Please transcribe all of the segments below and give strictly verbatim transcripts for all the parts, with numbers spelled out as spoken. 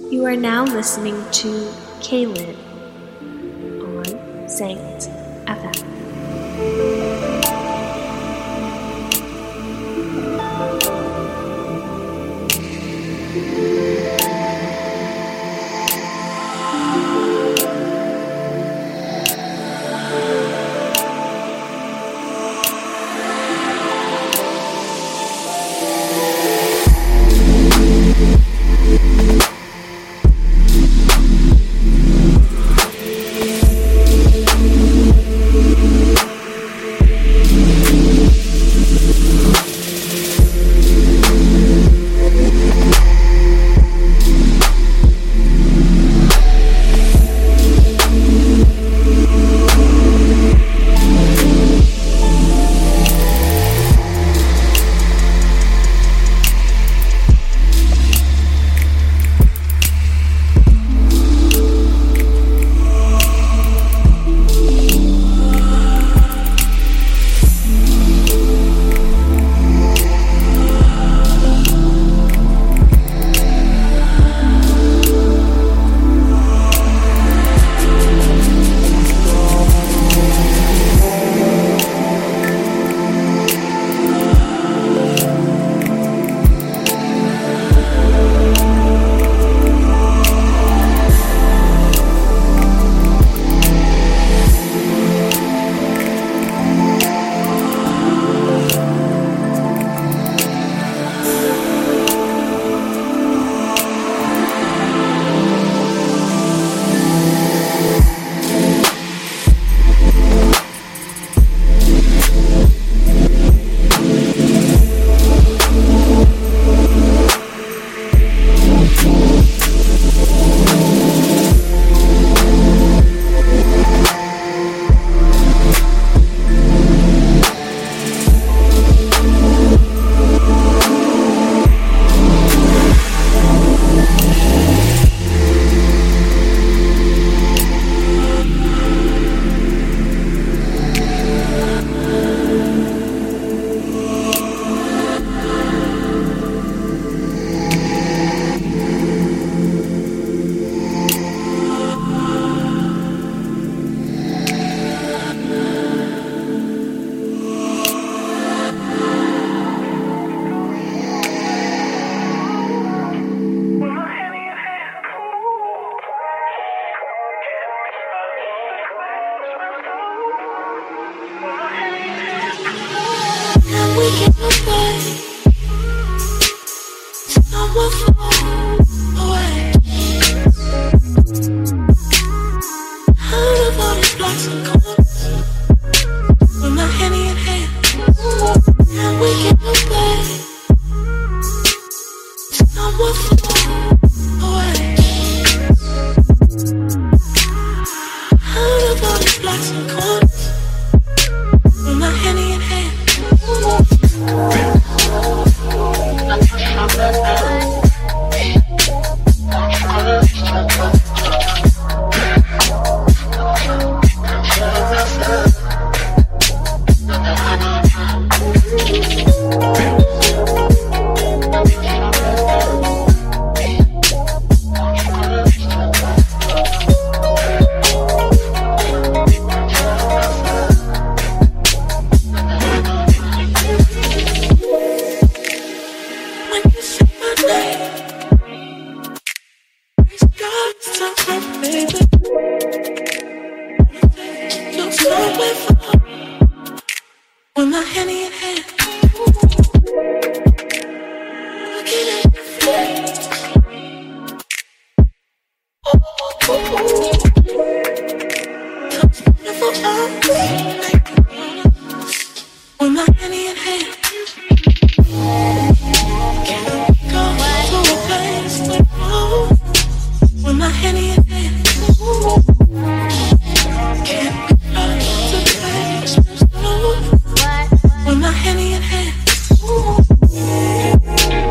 You are now listening to Kaylin on Saint F M.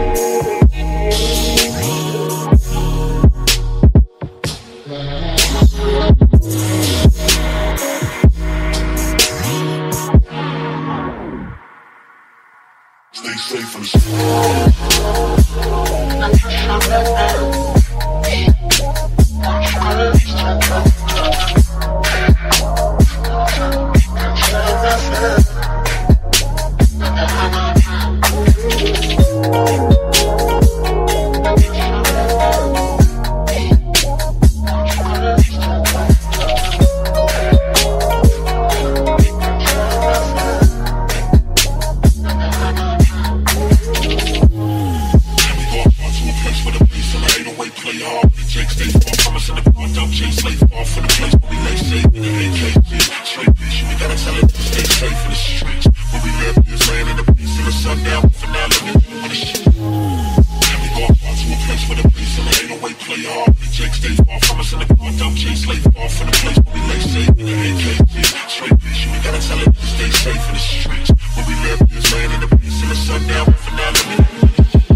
Yeah. play hard. The Jake stay far from us in the car, don't chase late far from the place where we lay safe in the A K. Straight bitch, we gotta tell her to stay safe in the streets. Where we live is laying in the peace till the sundown. For now, let me do with the shit. And we go up to a place where the police and the eight oh eight play hard. The Jake stay far from us in the car, don't chase late far from the place where we lay safe in the A K. Straight bitch, we gotta tell her to stay safe in the streets. Where we live is laying in the peace till the sundown. For now, let me do with the shit.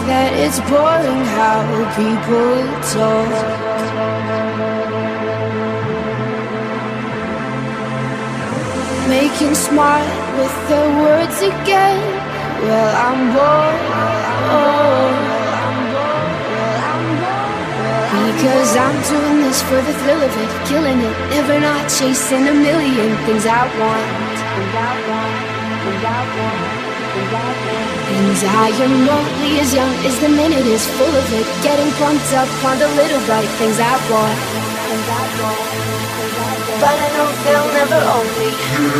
that it's boring how people talk. Making smart with their words again. Well, I'm bored. Because I'm doing this for the thrill of it, killing it, never not chasing a million things I want. Things I want, things I want, things I want. And I am only as young as the minute is full of it, getting pumped up on the little bright things I want. Things I want, things I want. But I know they'll never own me.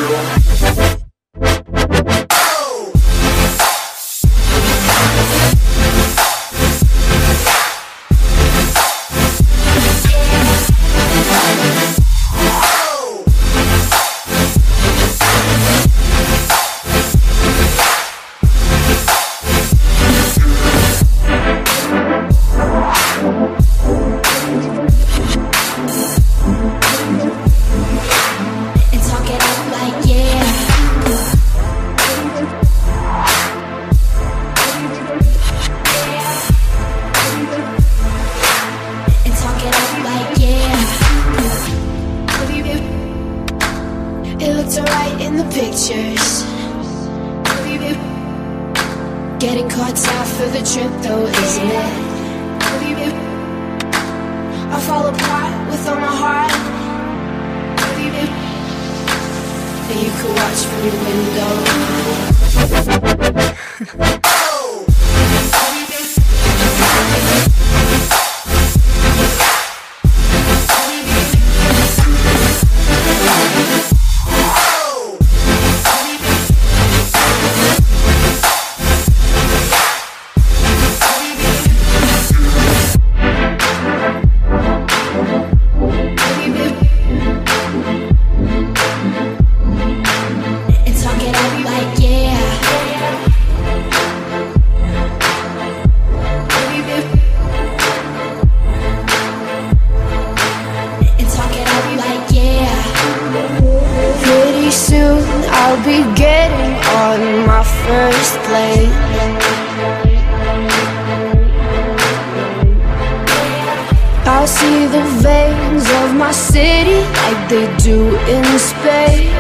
Getting caught out for the trip though, isn't it? I fall apart with all my heart. And you can watch from your window. I'll be getting on my first plane. I'll see the veins of my city like they do in space.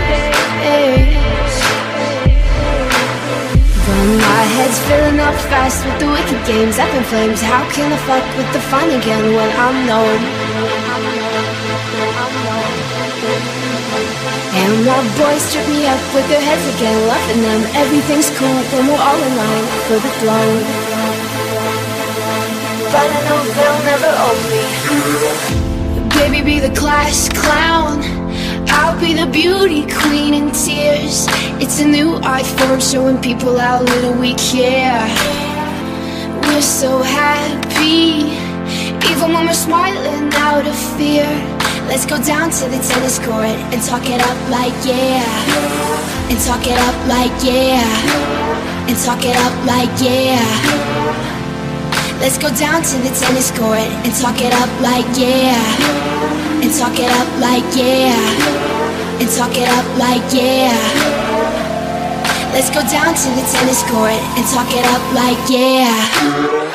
But my head's filling up fast with the wicked games up in flames. How can I fuck with the fun again when I'm known? And my boys trip me up with their heads again, loving them. Everything's cool when we're all in line for the throne. But I know they'll never own me. Baby, be the class clown, I'll be the beauty queen in tears. It's a new art form showing people how little we care. We're so happy, even when we're smiling out of fear. Let's go down to the tennis court and talk it up like yeah. And talk it up like yeah. And talk it up like yeah. Let's go down to the tennis court and talk it up like yeah. And talk it up like yeah. And talk it up like yeah. Let's go down to the tennis court and talk it up like yeah.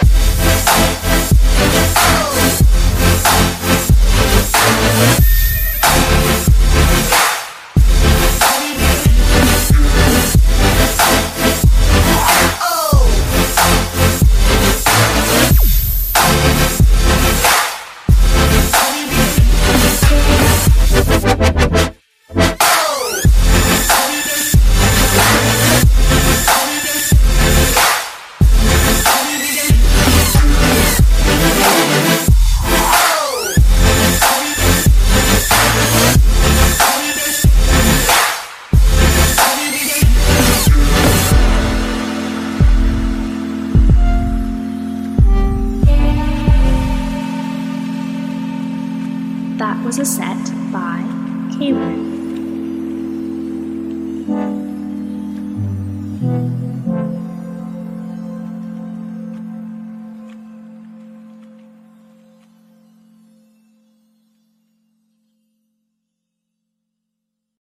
That was a set by Kaylin.